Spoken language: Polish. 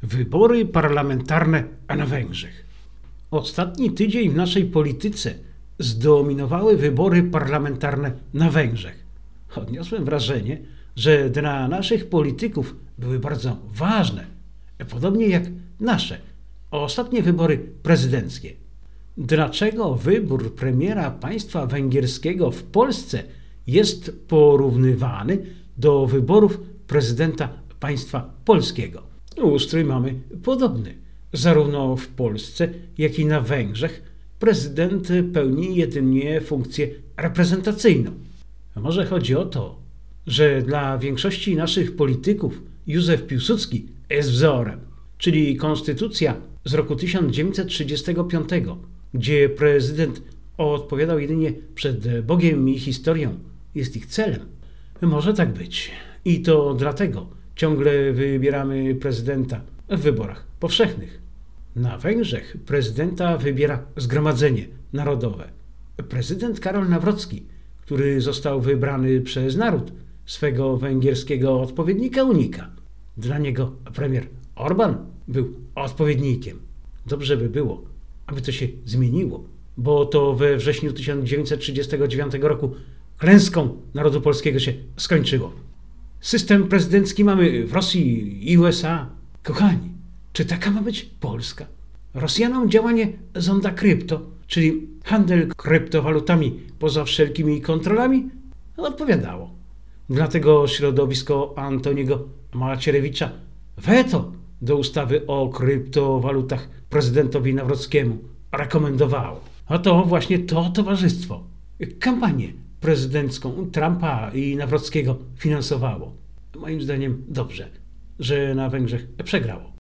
Wybory parlamentarne na Węgrzech. Ostatni tydzień w naszej polityce zdominowały wybory parlamentarne na Węgrzech. Odniosłem wrażenie, że dla naszych polityków były bardzo ważne, podobnie jak nasze ostatnie wybory prezydenckie. Dlaczego wybór premiera państwa węgierskiego w Polsce jest porównywany do wyborów prezydenta państwa polskiego? Ustrój mamy podobny. Zarówno w Polsce, jak i na Węgrzech prezydent pełni jedynie funkcję reprezentacyjną. A może chodzi o to, że dla większości naszych polityków Józef Piłsudski jest wzorem, czyli konstytucja z roku 1935, gdzie prezydent odpowiadał jedynie przed Bogiem i historią, jest ich celem. Może tak być. I to dlatego ciągle wybieramy prezydenta w wyborach powszechnych. Na Węgrzech prezydenta wybiera Zgromadzenie Narodowe. Prezydent Karol Nawrocki, który został wybrany przez naród, swego węgierskiego odpowiednika unika. Dla niego premier Orbán był odpowiednikiem. Dobrze by było, aby to się zmieniło, bo to we wrześniu 1939 roku klęską narodu polskiego się skończyło. System prezydencki mamy w Rosji i USA. Kochani, czy taka ma być Polska? Rosjanom działanie zonda krypto, czyli handel kryptowalutami poza wszelkimi kontrolami, odpowiadało. Dlatego środowisko Antoniego Macierewicza weto do ustawy o kryptowalutach prezydentowi Nawrockiemu rekomendowało. A to właśnie to towarzystwo kampanię prezydencką Trumpa i Nawrockiego finansowało. Moim zdaniem dobrze, że na Węgrzech przegrało.